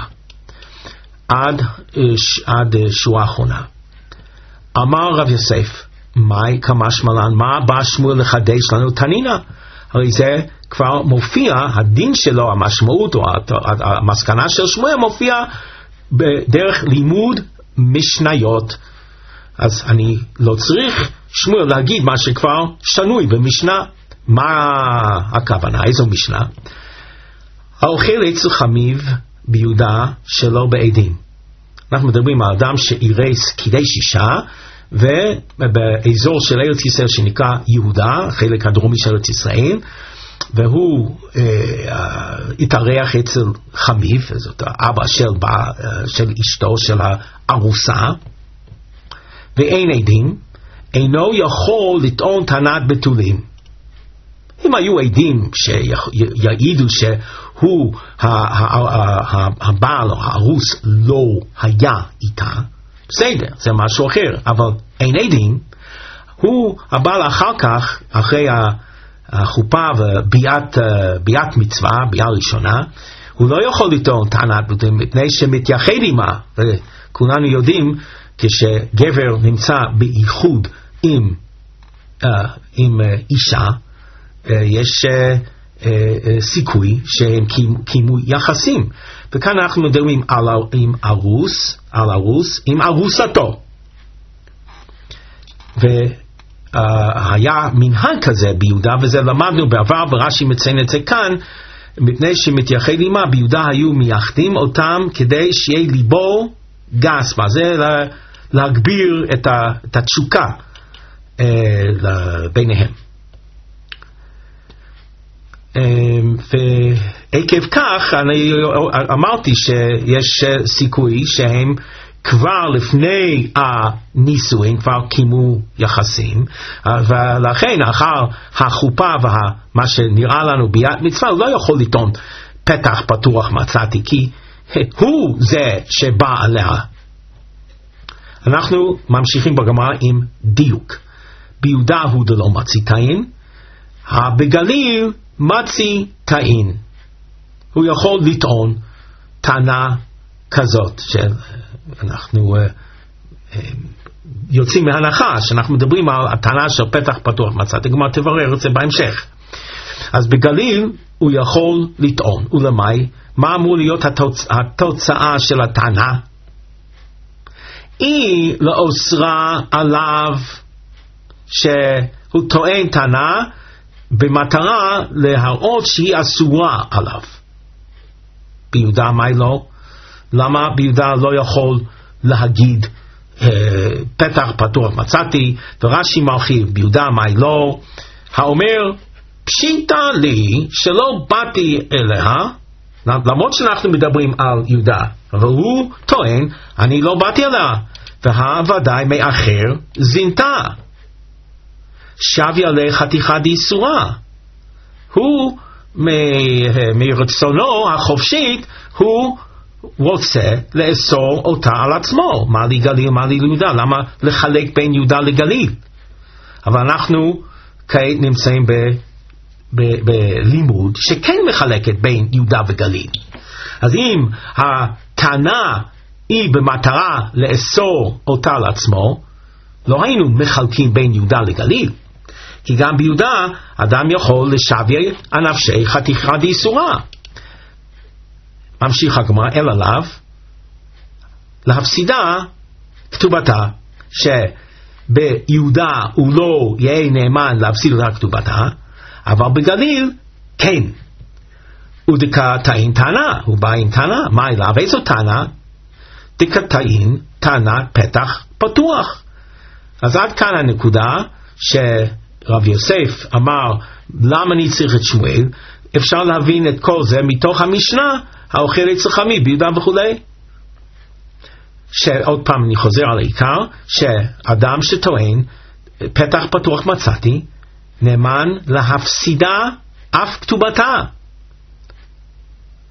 עד שורה האחרונה. אמר רב יוסף, מהי כמשמע לן, מה בא שמואל לחדש לנו תנינה? הרי זה כבר מופיע, הדין שלו, המשמעות או המסקנה של שמואל מופיע בדרך לימוד משניות. אז אני לא צריך שמואל להגיד מה שכבר שנוי במשנה. מה הכוונה? איזו משנה? האוכל אצל חמיו ביהודה שלא בעדים. אנחנו מדברים על אדם שאירס קידש אישה, ובאזור של ארץ ישראל שנקרא יהודה, החלק הדרומי של ארץ ישראל, והוא התארח אצל חמיו, זאת האבא של אשתו, של הארוסה, ואין עדים, אינו יכול לטעון טענת בתולים. אם היו עדים שיעידו שהוא הבעל או הארוס לא היה איתה, בסדר, זה משהו אחר, אבל אין עדים, הוא הבעל אחר כך, אחרי החופה וביאת מצווה, ביאה ראשונה, הוא לא יכול לטעון טענת בתולים, מפני שמתייחד עמה, וכולנו יודעים, כשגבר נמצא בייחוד עם אישה, יש סיכוי שהם קיימו יחסים. וכאן אנחנו מדברים על ארוס עם ארוסתו. והיה מנהג כזה ביהודה, וזה למדנו בעבר, ורש"י מציין את זה כאן, מפני שמתייחד עמה, ביהודה היו מייחדים אותם כדי שיהיה ליבו גס, וזה להגביר את התשוקה ביניהם. ועקב כך אני אמרתי שיש סיכוי שהם כבר לפני הנישואין כבר קיימו יחסים, ולכן אחר החופה ומה שנראה לנו ביאת מצווה הוא לא יכול לטעון פתח פתוח מצאתי, כי הוא זה שבא עליה. אנחנו ממשיכים בגמרא עם דיוק. ביהודה הוא דלא מצי תאין, בגליל מצי תאין. הוא יכול לטעון טענה כזאת, שאנחנו יוצאים מהנחה, שאנחנו מדברים על הטענה של פתח פתוח מצאתי, גמרא תברר את זה בהמשך. אז בגליל הוא יכול לטעון, ולמי, מה אמור להיות התוצאה של הטענה? היא לאוסרה עליו שהוא טוען טענה במטרה להראות שהיא אסורה עליו. ביהודה מה לא? למה ביהודה לא יכול להגיד פתח פתוח מצאתי? ורש"י מרחיב ביהודה מה לא? האומר פשיטה לי שלא באתי אליה, למרות שאנחנו מדברים על יהודה, אבל הוא טוען אני לא באתי אליה, והוודאי מאחר זינתה, שבי עליה חתיכה דאיסורה. הוא מרצונו החופשית הוא רוצה לאסור אותה על עצמו. מה לי גליל, מה לי יהודה? למה לחלק בין יהודה לגליל? אבל אנחנו כעת נמצאים בלימוד שכן מחלקת בין יהודה וגליל. אז אם הטענה היא במטרה לאסור אותה על עצמו, לא היינו מחלקים בין יהודה לגליל, כי גם ביהודה אדם יכול לשבי הנפשי חתיכה דאיסורה. ממשיך הגמרא אל עליו להפסידה כתובתה, שביהודה הוא לא יהיה נאמן להפסיד אותה כתובתה, אבל בגליל כן. ודקה טעין טענה, הוא בא עם טענה, מה אליו? איזו טענה? דקה טעין טענת פתח פתוח. אז עד כאן הנקודה שרב יוסף אמר למה אני צריך את שמואל. אפשר להבין את כל זה מתוך המשנה האוכל אצל חמי ביהודה וכו'. שעוד פעם אני חוזר על העיקר, שאדם שטוען פתח פתוח מצאתי נאמן להפסידה אף כתובתה.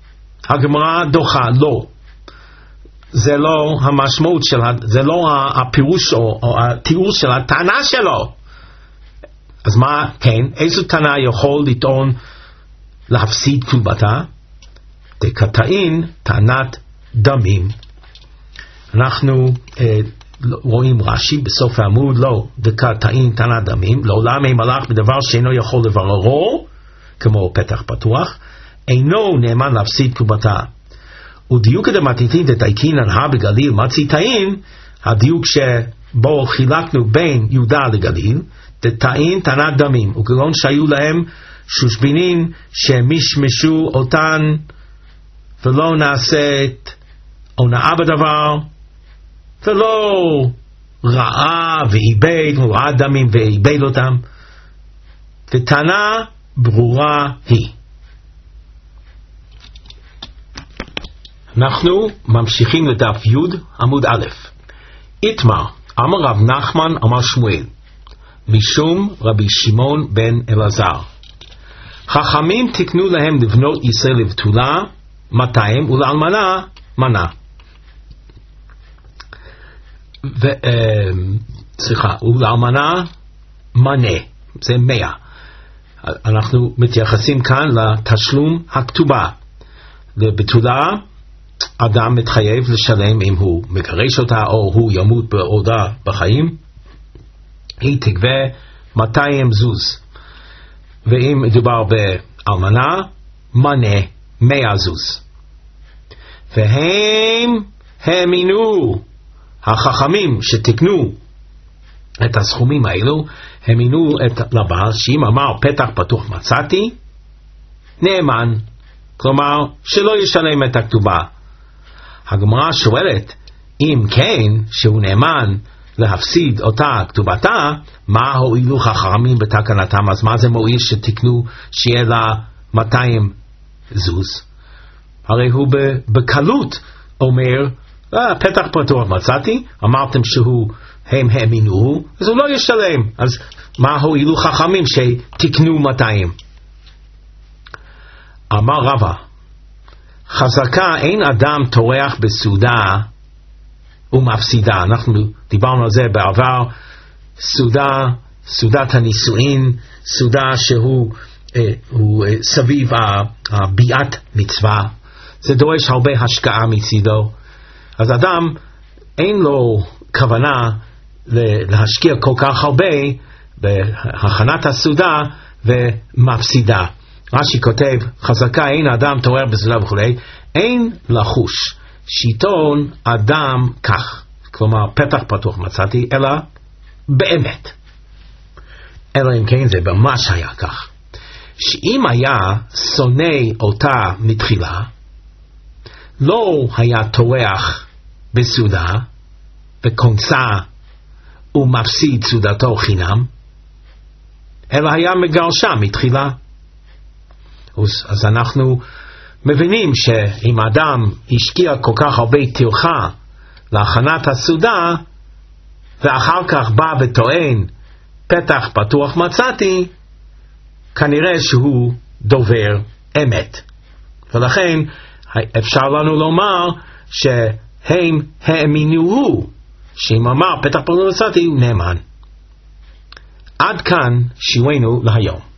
הגמרא דוחה, לא. זה לא המשמעות שלה, זה לא הפירוש או התיאור של הטענה שלו. אז מה, כן, איזו טענה יכול לטעון להפסיד כתובתה? דקטעין טענת דמים. אנחנו רואים רש"י בסוף העמוד, לא, דקטעין טענת דמים, לעולם אין מלאך בדבר שאינו יכול לבררו, כמו פתח פתוח, אינו נאמן להפסיד כתובתה. ודיוק דמתניתין דתייקין הנהר בגליל מציתאין, הדיוק שבו חילקנו בין יהודה לגליל, דתאין טענת דמים, וכגון שהיו להם שושבינין שמשמשו אותן ולא נעשית הונאה בדבר, ולא ראה ואיבד, הוא ראה דמים ואיבד אותם, וטענה ברורה היא. אנחנו ממשיכים לדף י' עמוד א'. איתמר, אמר רב נחמן אמר שמואל, משום רבי שמעון בן אלעזר, חכמים תקנו להם לבנות ישראל לבתולה 200 ולאלמנה מנה. ולאלמנה מנה, זה 100. אנחנו מתייחסים כאן לתשלום הכתובה. לבתולה אדם מתחייב לשלם אם הוא מגרש אותה או הוא ימות בעודה בחיים, היא תגבה 200 זוז. ואם מדובר באלמנה, מנה 100 זוז. והם האמינו, החכמים שתקנו את הסכומים האלו, האמינו את לבעל שאם אמר פתח פתוח מצאתי, נאמן, כלומר שלא ישלם את הכתובה. הגמרא שואלת, אם כן שהוא נאמן להפסיד אותה כתובתה, מה הועילו חכמים בתקנתם? אז מה זה מועיל שתקנו שיהיה לה 200 זוז? הרי הוא בקלות אומר, פתח פתוח מצאתי, אמרתם הם האמינו, אז הוא לא ישלם. אז מה הועילו חכמים שתקנו 200? אמר רבא, חזקה אין אדם טורח בסעודה ומפסידה. אנחנו דיברנו על זה בעבר, סעודת הנישואין, סעודה שהוא סביב הביאת מצווה, זה דורש הרבה השקעה מצידו. אז אדם אין לו כוונה להשקיע כל כך הרבה בהכנת הסעודה ומפסידה. רש"י כותב, חזקה אין אדם טורח בסעודה וכו', אין לחוש שיטון אדם כך, כלומר פתח פתוח מצאתי, אלא באמת, אלא אם כן זה ממש היה כך, שאם היה שונא אותה מתחילה, לא היה טורח בסעודה וקונסה ומפסיד סעודתו חינם, אלא היה מגרשה מתחילה. אז אנחנו מבינים שאם אדם השקיע כל כך הרבה טרחה להכנת הסעודה ואחר כך בא וטוען פתח פתוח מצאתי, כנראה שהוא דובר אמת, ולכן אפשר לנו לומר שהם האמינו שאם אמר פתח פתוח מצאתי הוא נאמן. עד כאן שיעורנו להיום.